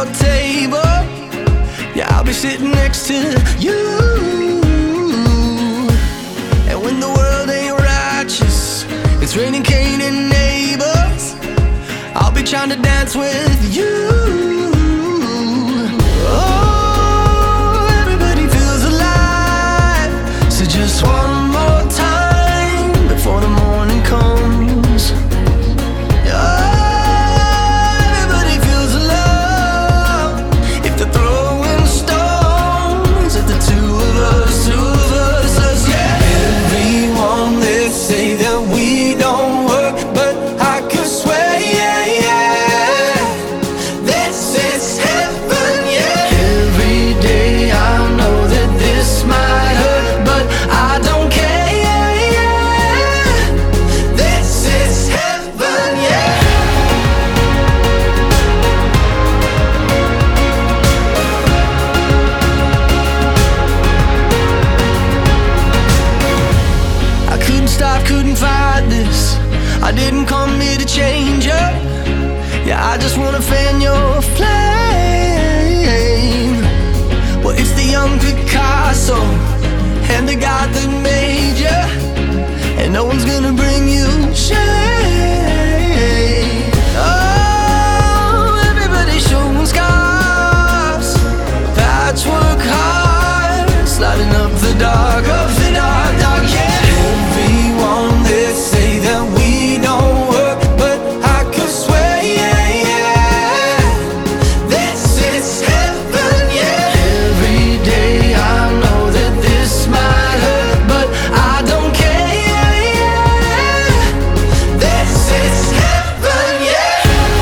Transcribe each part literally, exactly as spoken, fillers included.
your table. Yeah, I'll be sitting next to you. And when the world ain't righteous, it's raining Cain and neighbors, I'll be trying to dance with you. Oh, everybody feels alive. So just one more time before the morning comes. Oh, everybody feels alone. If they're throwing stones at the two of us, two of us, us, yeah. Everyone, they say that we don't work, but I could swear, yeah, yeah, this is heaven, yeah. Every day I know that this might hurt, but I don't care, yeah, yeah, this is heaven, yeah. I couldn't stop, couldn't fight this. I didn't come here to change you. Yeah, I just wanna fan your flame. Well, it's the young Picasso and the God that made you, and no one's gonna bring you shame. Oh, everybody showing scars, patchwork hearts, sliding up the dark, up the dark, dark, yeah. Everyone, they say that we don't work, but I could swear, yeah, yeah, this is heaven, yeah. Every day I know that this might hurt, but I don't care, yeah, yeah, this is heaven, yeah.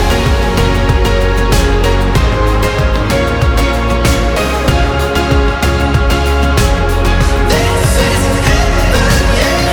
This is heaven, yeah.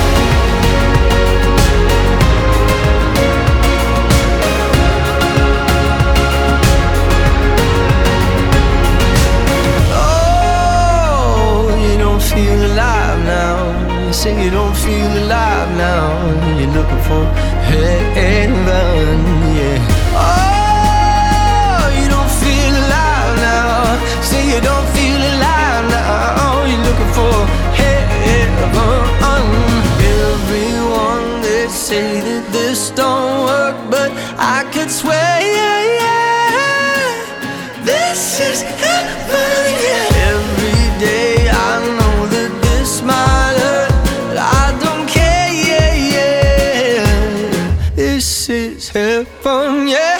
Oh, you don't feel alive now. You say you don't feel alive now. You're looking for heaven, yeah. Oh, you don't feel alive now. Say you don't feel alive now. You're looking for heaven. Everyone, they say that this don't work, but I could swear, yeah, yeah, this is heaven, yeah. Every day I know that this might hurt, but I don't care, yeah, yeah, this is heaven, yeah.